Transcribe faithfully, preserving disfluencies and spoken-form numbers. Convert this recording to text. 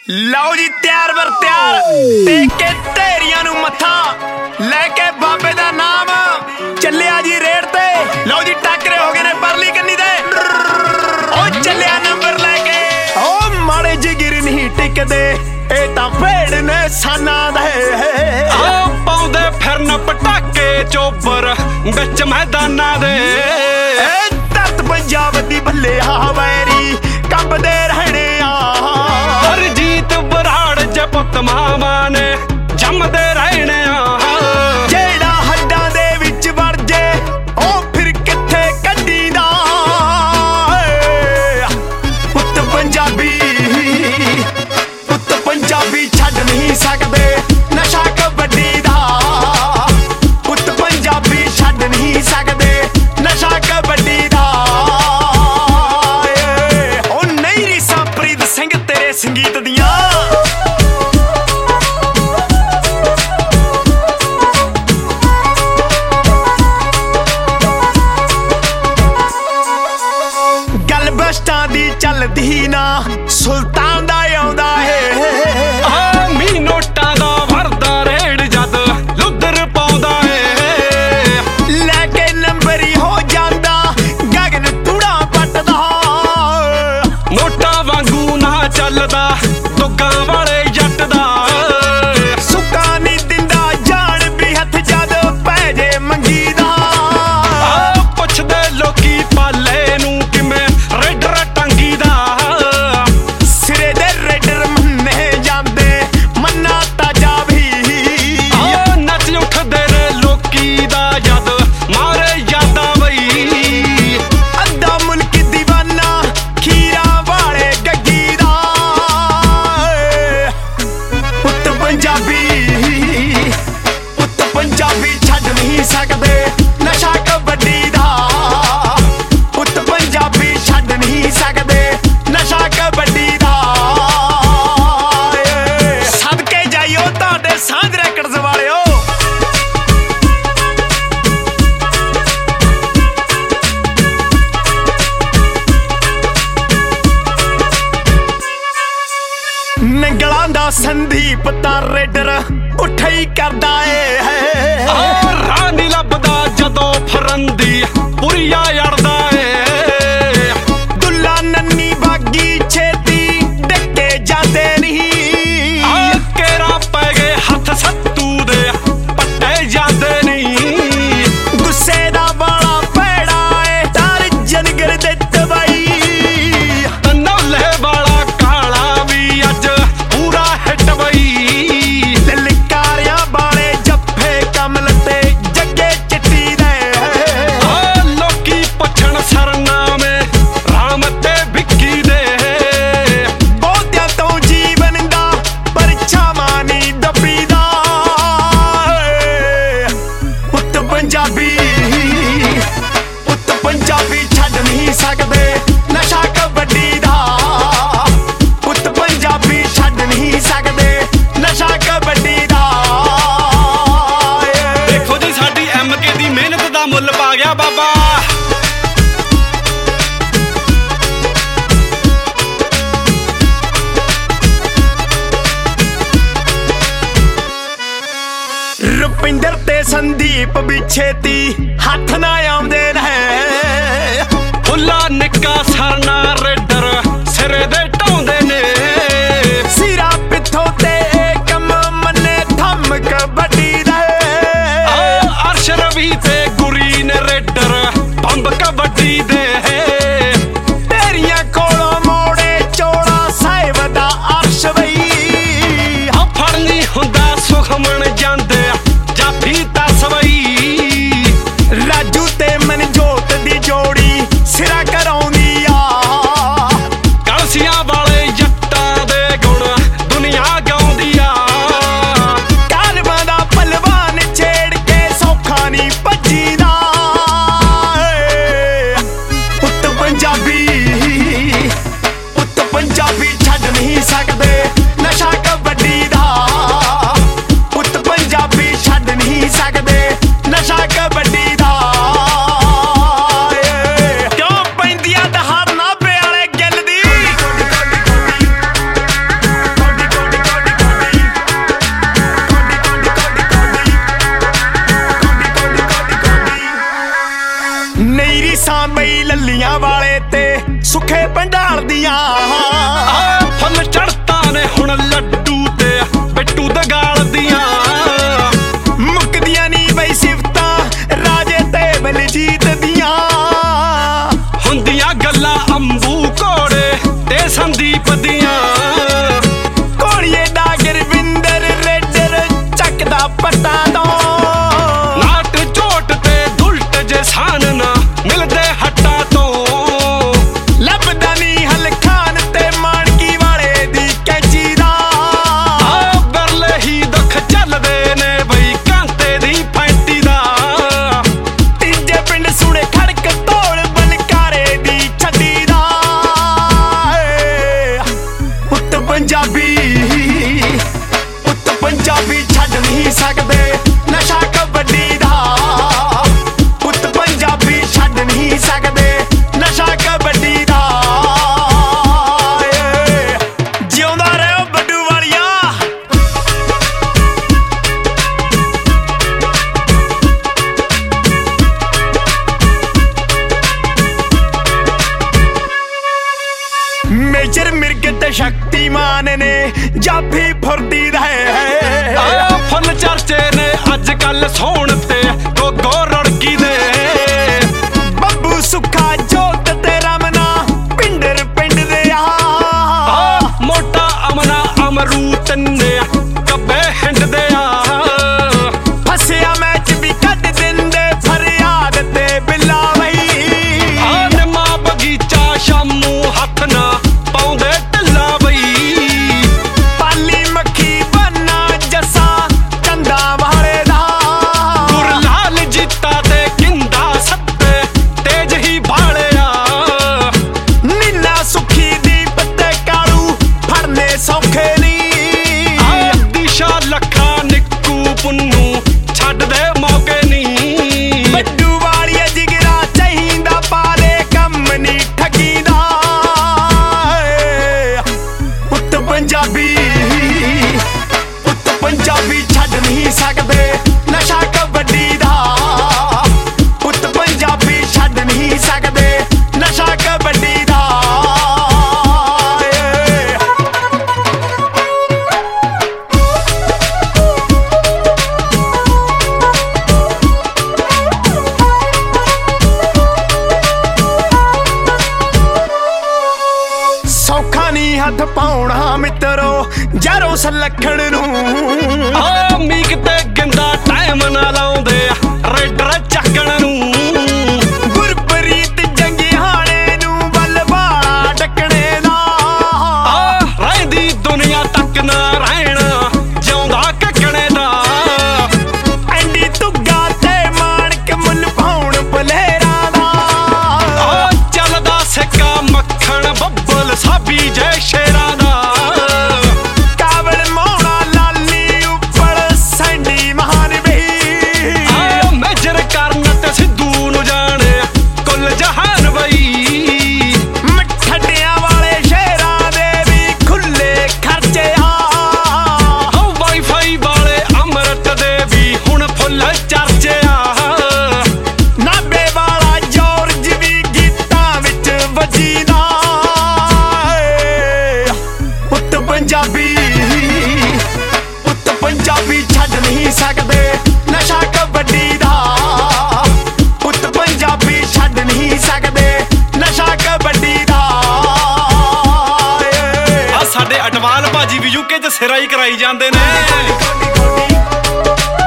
ਲਓ ਜੀ ਤਿਆਰ ਬਰ ਤਿਆਰ ਟੇਕ ਕੇ ਢੇਰੀਆਂ ਨੂੰ ਮੱਥਾ ਲੈ ਕੇ ਬਾਬੇ ਦਾ ਨਾਮ ਚੱਲਿਆ ਜੀ ਰੇਡ ਤੇ। ਲਓ ਜੀ ਟੱਕਰੇ ਹੋ ਗਏ ਨੇ ਪਰਲੀ ਕੰਨੀ ਦੇ ਉਹ ਚੱਲਿਆ ਨੰਬਰ ਲੈ ਕੇ। ਉਹ ਮਾੜੇ ਜਿਗਰ ਨਹੀਂ ਟਿਕਦੇ ਇਹ ਤਾਂ ਭੇੜ ਨੇ ਸਾਨਾਂ ਦੇ ਆ ਪਾਉਂਦੇ ਫਿਰਨ ਪਟਾਕੇ ਚੋਬਰ ਵਿੱਚ ਮੈਦਾਨਾਂ ਦੇ। ਇਹ ਧਰਤ ਪੰਜਾਬ ਦੀ ਭੱਲੇ ਆ ਵੈਰੀ ਕੰਬਦੇ ਰਹਿਣੇ ਆ। ਹਰਜੀਤ ਬਰਾੜ ਜੇ ਪੁੱਤ ਮਾਵਾਂ ਨੇ ਜੰਮਦੇ ਰਹਿਣੇ ਆ। ਜਿਹੜਾ ਹੱਡਾਂ ਦੇ ਵਿੱਚ ਵੜ ਜੇ ਉਹ ਫਿਰ ਕਿੱਥੇ ਕੱਢੀਦਾ। ਪੁੱਤ ਪੰਜਾਬੀ ਪੁੱਤ ਪੰਜਾਬੀ ਛੱਡ ਨਹੀਂ ਸਕਦੇ ਨਸ਼ਾ ਕਬੱਡੀ ਦਾ। ਪੁੱਤ ਪੰਜਾਬੀ ਛੱਡ ਨਹੀਂ ਸਕਦੇ ਨਸ਼ਾ ਕਬੱਡੀ ਦਾ। ਉਹ ਨਹੀਂ ਰੀਸਾਂ ਪ੍ਰੀਤ ਸਿੰਘ ਤੇਰੇ ਸੰਗੀਤ ਦੀਆਂ। ਗੱਲ ਬਸਟਾਂ ਦੀ ਚੱਲਦੀ ਨਾ ਸੁਲਤਾਨ ਦਾ ਆਉਂਦਾ ਏ। ਆ ਮੀ ਨੋਟਾਂ ਦਾ ਵਰਦਾ ਰੇੜ ਜਦ ਲੁੱਦਰ ਪਾਉਂਦਾ ਏ। ਲੈ ਕੇ ਨੰਬਰ ਹੀ ਹੋ ਜਾਂਦਾ ਗਗਨ ਟੂੜਾ ਪੱਟਦਾ। ਨੋਟਾਂ ਵਾਂਗੂ ਨਾ ਚੱਲਦਾ ਦੁੱਗਾਂ ਵਾਲੇ ਜੱਟ ਦਾ। ਸੁੱਕਾ ਨਹੀਂ ਦਿੰਦਾ ਜਾਣ ਵੀ ਹੱਥ ਜਦ ਪੈ ਜੇ ਮੰਗੀ ਦਾ। ਆ ਪੁੱਛਦੇ ਲੋਕੀ ਪਾਲੇ ਨੂੰ ਕਿਵੇਂ ਰੇਡਰ ਟੰਗੀ ਦਾ। ਸਿਰੇ ਦੇ ਰੇਡਰ ਮੰਨੇ ਜਾਂਦੇ ਮੰਨਾ ਤਾਜਾ ਵੀ। ਆ ਨੱਚ ਉੱਠਦੇ ਨੇ ਲੋਕੀ ਦਾ ਜਦ ਮਾਰੇ ਯਾਦਾਂ ਬਈ। ਅੱਧਾ ਮੁਲਕ ਦੀਵਾਨਾ ਖੀਰਾ ਵਾਲੇ ਗੱਗੀ ਦਾ। ਪੁੱਤ ਪੰਜਾਬੀ ਪੁੱਤ ਪੰਜਾਬੀ ਛੱਡ ਨਹੀਂ ਸਕਦੇ ਨਸ਼ਾ ਕਬੱਡੀ ਦਾ। ਪੁੱਤ ਪੰਜਾਬੀ ਛੱਡ ਨਹੀਂ ਸਕਦੇ ਨਸ਼ਾ ਕਬੱਡੀ ਦਾ। ਸਦਕੇ ਜਾਈਓ ਤੁਹਾਡੇ ਸਾਂਝ ਰੈਕਡਸ ਵਾਲਿਓ। ਨੰਗਲਾਂ ਦਾ ਸੰਦੀਪ ਤਾਂ ਰੇਡਰ ਉੱਠੇ ਹੀ ਕਰਦਾ ਏ। ਆ ਰਾਹ ਨੀ ਲੱਭਦਾ ਜਦੋਂ ਫਰੰਦੀ ਪੁਰੀਆ ਅੜਦਾ ਏ। ਦੁੱਲਾ ਨੰਨੀ ਬਾਗੀ ਛੇਤੀ ਡੱਕੇ ਜਾਂਦੇ ਨਹੀਂ। ਆ ਕੇਰਾ ਪੈ ਗਏ ਹੱਥ ਸੱਤੂ ਦੇ ਪੱਟੇ ਜਾਂਦੇ ਨਹੀਂ। ਗੁੱਸੇ ਦਾ ਬਾਲਾ ਪੈੜਾ ਏ ਤਾਰ ਜਨਗਰ ਦੇ ਤਬਾਈ। ਤਨੌਲੇ ਵਾਲਾ ਕਾਲਾ ਵੀ ਅੱਜ ਪੂਰਾ ਹਿੱਟ ਬਈ। ਲਲਕਾਰਿਆਂ ਵਾਲੇ ਜੱਫੇ ਕਮਲ ਤੇ ਜੱਗੇ ਚਿੱਟੀ ਦੇ। ਆ ਲੋਕੀ ਪੁੱਛਣ ਸਰਨਾਮੇ ਰਾਮ ਤੇ ਵਿੱਕੀ ਦੇ। ਬਹੁਤਿਆਂ ਤੋਂ ਜੀਵਨ ਦਾ ਪਰਛਾਵਾਂ ਨੀ ਦੱਬੀਦਾ। ਪੁੱਤ ਪੰਜਾਬੀ ਪੁੱਤ ਪੰਜਾਬੀ ਛੱਡ ਨਹੀਂ ਸਕਦੇ ਨਸ਼ਾ ਕਬੱਡੀ ਦਾ। ਪੁੱਤ ਪੰਜਾਬੀ ਛੱਡ ਨਹੀਂ ਸਕਦੇ ਨਸ਼ਾ ਕਬੱਡੀ ਦਾ। ਦੇਖੋ ਜੀ ਸਾਡੀ ਐਮ ਕੇ ਦੀ ਮਿਹਨਤ ਦਾ ਮੁੱਲ ਪਾ ਗਿਆ ਬਾਬਾ। ਰੁਪਿੰਦਰ ਤੇ ਸੰਦੀਪ ਵੀ ਛੇਤੀ ਹੱਥ ਨਾ ਆਉਂਦੇ ਨੇ। ਫੁੱਲਾ ਨਿੱਕਾ ਸਰਨਾ ਰੇਡਰ ਸਿਰੇ ਦੇ ਢਾਉਂਦੇ ਨੇ। ਸਿਰਾ ਪਿੱਥੋਂ ਤੇ ਕੰਮ ਮੰਨੇ ਥੰਮ ਕਬੱਡੀ ਦੇ। ਆ ਅਰਸ਼ ਰਵੀ ਤੇ ਗੁਰੀ ਨੇ ਰੇਡਰ ਬੰਬ ਕਬੱਡੀ ਦੇ। ਤੇਰੀਆਂ ਕੋਲੋਂ ਮੋੜੇ ਚੋੜਾ ਸਾਹਿਬ ਦਾ ਅਰਸ਼ ਬਈ। ਆ ਫੜਨੀ ਹੁੰਦਾ ਸੁਖਮਣ ਜਾਂਦੇ ਜਾਫੀ ਤਸਵਈ। ਰਾਜੂ ਤੇ ਮਨਜੋਤ ਦੀ ਜੋੜੀ ਸਿਰਾ ਕਰਾਉਂਦੀ ਆ। ਕਲਸੀਆਂ ਵਾਲੇ ਜੱਟਾਂ ਦੇ ਗੁਣ ਦੁਨੀਆ ਗਾਉਂਦੀ ਆ। ਕਾਲਵਾਂ ਦਾ ਪਹਿਲਵਾਨ ਛੇੜ ਕੇ ਸੌਖਾ ਨਹੀਂ ਭੱਜੀਦਾ। ਪੁੱਤ ਪੰਜਾਬੀ ਪੁੱਤ ਪੰਜਾਬੀ ਛੱਡ ਨਹੀਂ ਸਕਦੇ ਨਸ਼ਾ ਕਬੱਡੀ ਦਾ। ਪੁੱਤ ਪੰਜਾਬੀ ਛੱਡ ਨਹੀਂ ਸਕਦੇ ਨਸ਼ਾ ਕਬੱਡੀ ਦਾ। ਕਿਉਂ ਪੈਂਦੀਆਂ ਦਹਾੜ ਨਾਭੇ ਵਾਲੇ ਗਿੱਲ ਦੀ। ਦੀਆਂ ਕੋਲੀਏ ਡਾਗਰ ਵਿੰਦਰ ਰੇਡਰ ਚੱਕਦਾ ਪੱਟਾਂ ਤੋਂ ਨਾਟ ਝੋਟ ਤੇ ਦੁਲਟ ਜੇ ਸਾਨ ਨਾ ਮਿਲਦੇ ਹੱਟਾਂ ਤੋਂ ਲੱਭਦਾ ਨੀ ਹਲਖਾਨ ਤੇ ਮਾਣਕੀ ਵਾਲੇ ਦੀ ਕੈਂਚੀ ਦਾ ਆ ਬਰਲੇ ਹੀ ਦੁੱਖ ਚੱਲਦੇ ਨੇ ਬਈ ਕਾਂਤੇ ਦੀ ਫੈਂਟੀ ਦਾ ਤੀਜੇ ਪਿੰਡ ਸੁਣੇ ਖੜਕ ਤੋੜ ਬਨਕਾਰੇ ਦੀ ਛੱਡੀ ਦਾ ਪੁੱਤ ਪੰਜਾਬੀ ਪੁੱਤ ਪੰਜਾਬੀ ਛੱਡ ਨਹੀਂ ਸਕਦੇ ਨਸ਼ਾ ਕਬੱਡੀ ਦਾ ਪੁੱਤ ਪੰਜਾਬੀ ਛੱਡ ਨਹੀਂ ਸਕਦੇ ਨਸ਼ਾ ਕਬੱਡੀ ਦਾ ਜਿਉਂਦਾ ਰਹੋ ਬੱਡੂ ਵਾਲੀਆ ਮੇਜਰ ਮਿਰਗ ਤੇ ਸ਼ਕਤੀਮਾਨ ਨੇ ਜਾਫੀ ਫੁਰਦੀ ਦਾ ਹੈ ਆ ਫੁੱਲ ਚਰਚੇ ਨੇ ਅੱਜ ਕੱਲ ਸੋਹਣ ਤੇ ਗੋਗੋ ਰੜਕੀ ਦੇ ਬੱਬੂ ਸੁੱਖਾ ਜੋਤ ਤੇ ਰਮਨਾ ਪਿੰਡਰ ਪਿੰਡ ਦੇ ਆ ਆ ਮੋਟਾ ਅਮਨਾ ਅਮਰੂਤ ਨੇ ਕੱਬੇ ਹਿੰਡ ਦੇ ਆ ਫਸਿਆ ਮੈਚ ਵੀ ਕੱਢ ਦਿੰਦੇ ਫਰਿਆਦ ਤੇ ਬਿੱਲਾ ਵਈ ਆ ਨਿੰਮਾ ਬਗੀਚਾ ਸ਼ਾਮੂ ਹੱਥ ਨਾ ਪਾਉਂਦੇ ਢਿੱਲਾ ਬਈ ਪਾਲੀ ਮੱਖੀ ਬੰਨਾ ਜੱਸਾ ਚੰਦਾ ਵਾਲੇ ਦਾ ਗੁਰਲਾਲ ਜੀਤਾ ਤੇ ਕਿੰਦਾ ਸੱਤੇ ਤੇਜ ਹੀ ਭਾਲਿਆ ਨੀਨਾ ਸੁਖੀ ਦੀਪ ਤੇ ਕਾਲੂ ਫੜਨੇ ਸੌਖੇ ਨੀ ਆ ਦਿਸ਼ਾ ਲੱਖਾ ਨਿੱਕੂ ਪੁੰਨੂ ਛੱਡ ਦੇ ਮੌਕੇ ਨੀ ਬੱਡੂ ਵਾਲੀਆ ਜਿਗਰਾ ਚਾਹੀਦਾ ਪਾਲੇ ਕੰਮ ਨੀ ਠੱਗੀ ਦਾ ਪੁੱਤ ਪੰਜਾਬੀ ਪੁੱਤ ਪੰਜਾਬੀ ਛੱਡ ਨਹੀਂ ਸਕਦੇ ਨਸ਼ਾ ਕਬੱਡੀ ਦਾ ਪੁੱਤ ਪੰਜਾਬੀ ਛੱਡ ਨਹੀਂ ਸਕਦੇ ਨਸ਼ਾ ਕਬੱਡੀ ਦਾ ਸੌਖਾ ਨੀ ਹੱਥ ਪਾਉਣਾ ਮਿੱਤਰੋ ਜਰੋ ਸਲੱਖਣ ਨੂੰ ਆ ਮੀਕ ਤੇ ਗਿੰਦਾ ਟਾਈਮ ਨਾ ਲਾਉਂਦੇ ਰੇਡਰ ਚੱਕਣ ਨੂੰ ਗੁਰਪ੍ਰੀਤ ਜੰਗਿਆਣੇ ਨੂੰ ਬਲਵਾਲਾ ਡੱਕਣੇ ਦਾ ਆ ਰਹਿੰਦੀ ਦੁਨੀਆ ਤੱਕ ਨਾ ਰਹਿਣਾ ਜਿਉਂਦਾ ਕੱਕਣੇ ਦਾ ਐਂਡੀ ਤੁੱਗਾ ਤੇ ਮਾਣਕ ਮੁੱਲ ਪਾਉਣ ਬਲੇਰਾਂ ਦਾ ਆ ਚੱਲਦਾ ਸਿੱਕਾ ਮੱਖਣ ਬੱਬਲ ਸਾਬੀ ਜੈ ਸ਼ੇਰਾਂ ਦਾ ਕਾਬਲ ਮੋਣਾ ਲਾਲੀ ਉੱਪਰ ਸੈਂਡੀ ਮਹਾਨ ਬਈ ਆ ਮੇਜਰ ਕਰਨ ਤੇ ਸਿੱਧੂ ਨੂੰ ਜਾਣੇ ਕੁੱਲ ਜਹਾਨ ਬਈ ਮਠੱਡਿਆਂ ਵਾਲੇ ਸ਼ੇਰਾਂ ਦੇ ਵੀ ਖੁੱਲੇ ਖਰਚੇ ਆ ਹੋ ਵਾਈਫਾਈ ਵਾਲੇ ਅੰਮ੍ਰਿਤ ਦੇ ਵੀ ਹੁਣ ਫੁੱਲ ਚਰਚੇ ਆ ਨਾਬੇ ਵਾਲਾ ਜੋਰਜ ਵੀ ਗੀਤਾਂ ਵਿੱਚ ਵੱਜੀਦਾ ਪੁੱਤ ਪੰਜਾਬੀ ਪੁੱਤ ਪੰਜਾਬੀ ਛੱਡ ਨਹੀਂ ਸਕਦੇ ਨਸ਼ਾ ਕਬੱਡੀ ਦਾ ਪੁੱਤ ਪੰਜਾਬੀ ਛੱਡ ਨਹੀਂ ਸਕਦੇ ਨਸ਼ਾ ਕਬੱਡੀ ਦਾ ਆ ਸਾਡੇ ਅਟਵਾਲ ਭਾਜੀ ਵੀ ਯੂਕੇ ਚ ਸਿਰਾਈ ਕਰਾਈ ਜਾਂਦੇ ਨੇ ਕੋਡੀ ਕੋਡੀ